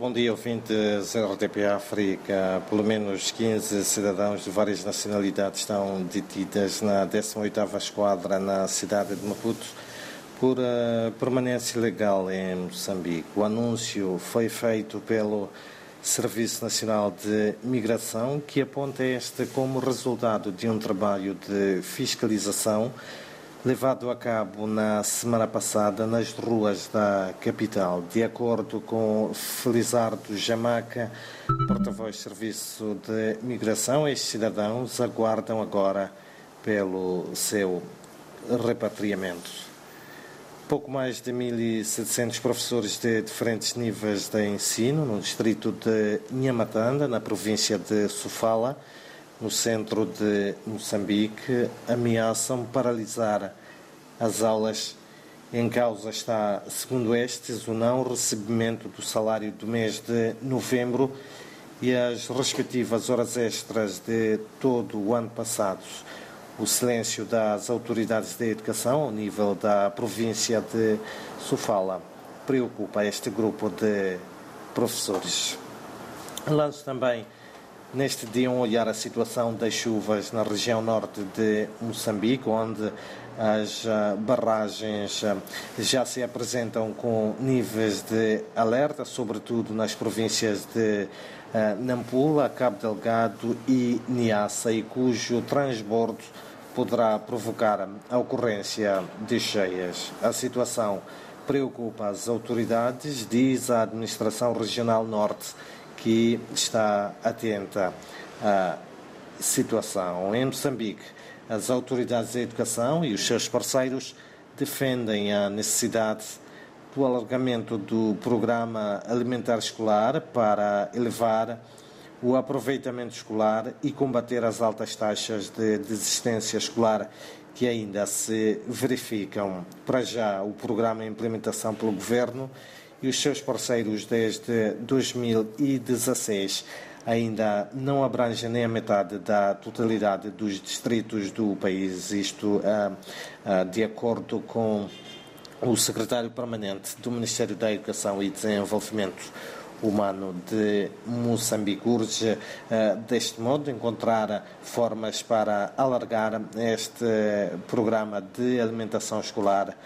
Bom dia, ouvintes RTP África. Pelo menos 15 cidadãos de várias nacionalidades estão detidas na 18ª Esquadra na cidade de Maputo por permanência ilegal em Moçambique. O anúncio foi feito pelo Serviço Nacional de Migração, que aponta este como resultado de um trabalho de fiscalização levado a cabo na semana passada nas ruas da capital. De acordo com Felizardo Jamaca, porta-voz do Serviço de Migração, estes cidadãos aguardam agora pelo seu repatriamento. Pouco mais de 1.700 professores de diferentes níveis de ensino no distrito de Nhamatanda, na província de Sofala, no centro de Moçambique, ameaçam paralisar as aulas. Em causa está, segundo estes, o não recebimento do salário do mês de novembro e as respectivas horas extras de todo o ano passado. O silêncio das autoridades de educação ao nível da província de Sofala preocupa este grupo de professores. Lanço também neste dia um olhar à situação das chuvas na região norte de Moçambique, onde as barragens já se apresentam com níveis de alerta, sobretudo nas províncias de Nampula, Cabo Delgado e Niassa, e cujo transbordo poderá provocar a ocorrência de cheias. A situação preocupa as autoridades, diz a Administração Regional Norte, que está atenta à situação. Em Moçambique, as autoridades da educação e os seus parceiros defendem a necessidade do alargamento do programa alimentar escolar para elevar o aproveitamento escolar e combater as altas taxas de desistência escolar que ainda se verificam. Para já, o programa em implementação pelo Governo e os seus parceiros desde 2016 ainda não abrange nem a metade da totalidade dos distritos do país, isto de acordo com o secretário permanente do Ministério da Educação e Desenvolvimento Humano de Moçambique. Urge, deste modo, encontrar formas para alargar este programa de alimentação escolar,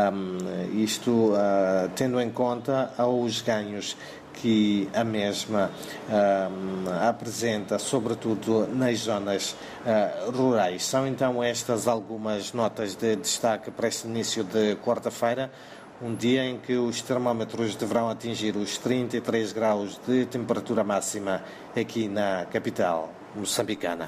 isto tendo em conta os ganhos que a mesma apresenta, sobretudo nas zonas rurais. São então estas algumas notas de destaque para este início de quarta-feira, um dia em que os termómetros deverão atingir os 33 graus de temperatura máxima aqui na capital moçambicana.